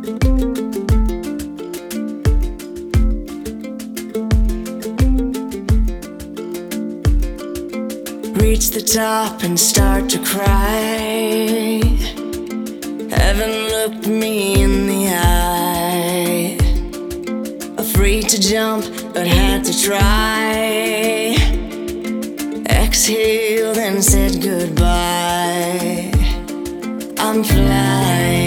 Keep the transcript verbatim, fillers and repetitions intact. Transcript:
Reach the top and start to cry. Haven't looked me in the eye. Afraid to jump, but had to try. Exhaled and said goodbye. I'm flying.